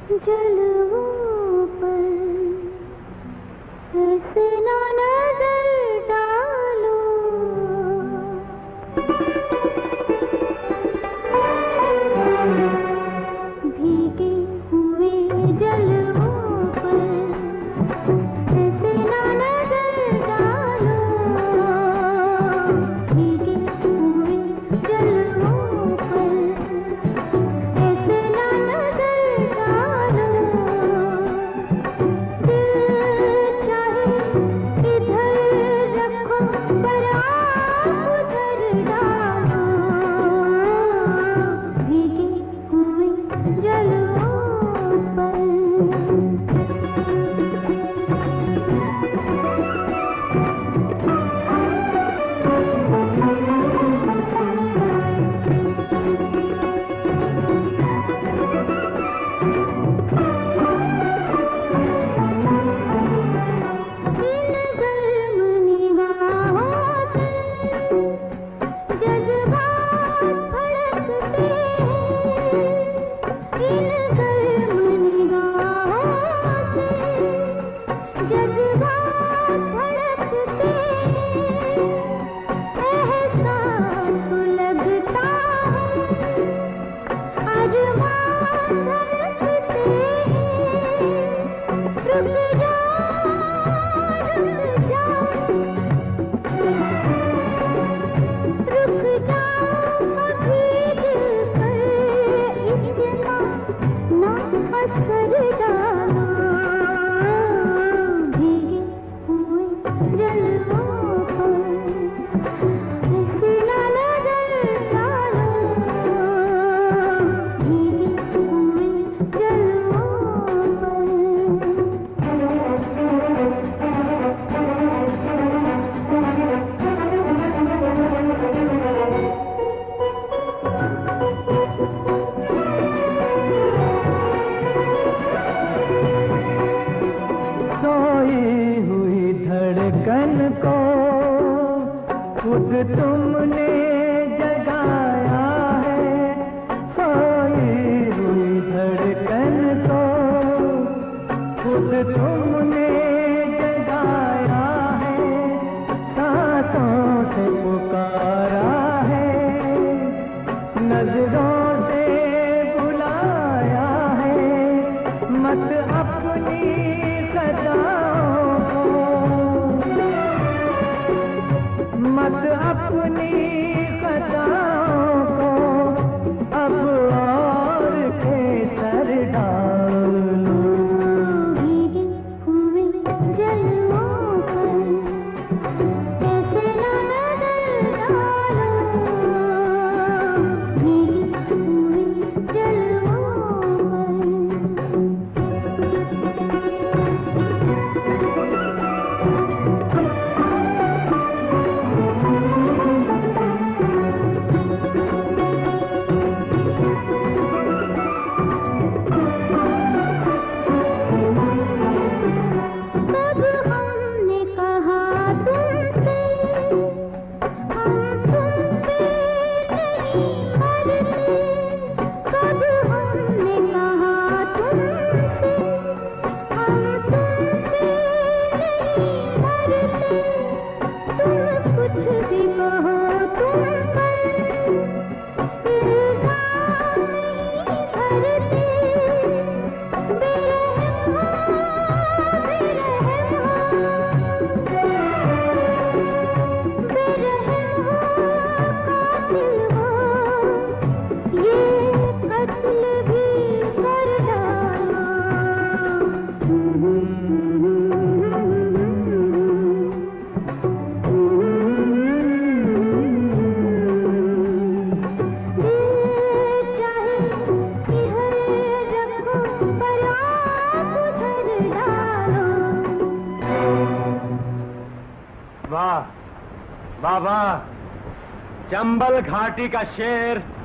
जलवों पर ऐसे ना नजर डालो, भीगे हुए जलवों पर ऐसे ना नजर डालो, भीगे हुए जलवों पर ऐसे ना नजर डालो। दिल चाहे इधर रखो पर आप उधर डालो, भीगे हुए जलवों पर। खुद तुमने जगाया है, सोई हुई धड़कन को खुद तुमने जगाया है, सांसों से पुकारा है, नजरों से बुलाया है, मत अपनी सदाओं को, मत अपनी खताओं को अब और के सर डालो। भीगे हुए जलवों पर ऐसे ना नजर डालो, भीगे हुए जलवों वाह वाह वाह, चंबल घाटी का शेर